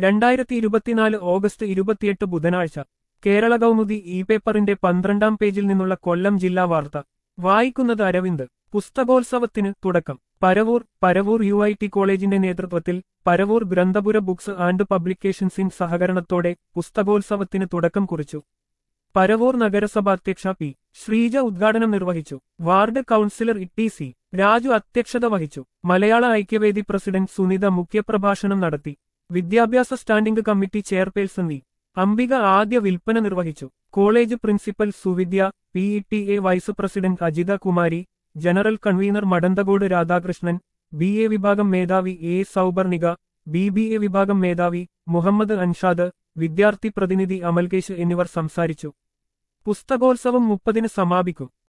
2024 August 28 ബുധനാഴ്ച Kerala Kaumudi E പേപ്പറിന്റെ 12-ാം പേജിൽ നിന്നുള്ള കൊല്ലം ജില്ലാ വാർത്ത വായിക്കുന്നത് അരവിന്ദ്. പുസ്തകോത്സവത്തിന് തുടക്കം. പരവൂർ UIT കോളേജിന്റെ നേതൃത്വത്തിൽ പരവൂർ ഗ്രന്ഥപുര ബുക്സ് ആൻഡ് പബ്ലിക്കേഷൻസിൻ സഹകരണത്തോടെ പുസ്തകോത്സവത്തിന് തുടക്കം കുറിച്ചു. പരവൂർ നഗരസഭാധ്യക്ഷ പി. ശ്രീജ ഉദ്ഘാടനം നിർവഹിച്ചു. വാർഡ് കൗൺസിലർ TC രാജു അധ്യക്ഷത വഹിച്ചു. മലയാള ഐക്യവേദി പ്രസിഡന്റ് സുനിത മുഖ്യപ്രഭാഷണം നടത്തി. വിദ്യാഭ്യാസ സ്റ്റാൻഡിംഗ് കമ്മിറ്റി ചെയർപേഴ്സൺ അംബിക ആദ്യ വിൽപ്പന നിർവഹിച്ചു. College principal Suvidya, PTA vice president Ajitha Kumari, general convener Madanthakode Radhakrishnan, BA വിഭാഗം മേധാവി A സൗബർണിക, BBA വിഭാഗം മേധാവി മുഹമ്മദ് അൻഷാദ്, വിദ്യാർത്ഥി പ്രതിനിധി അമൽകേശ് എന്നിവർ സംസാരിച്ചു. പുസ്തകോത്സവം 30-ന് സമാപിക്കും.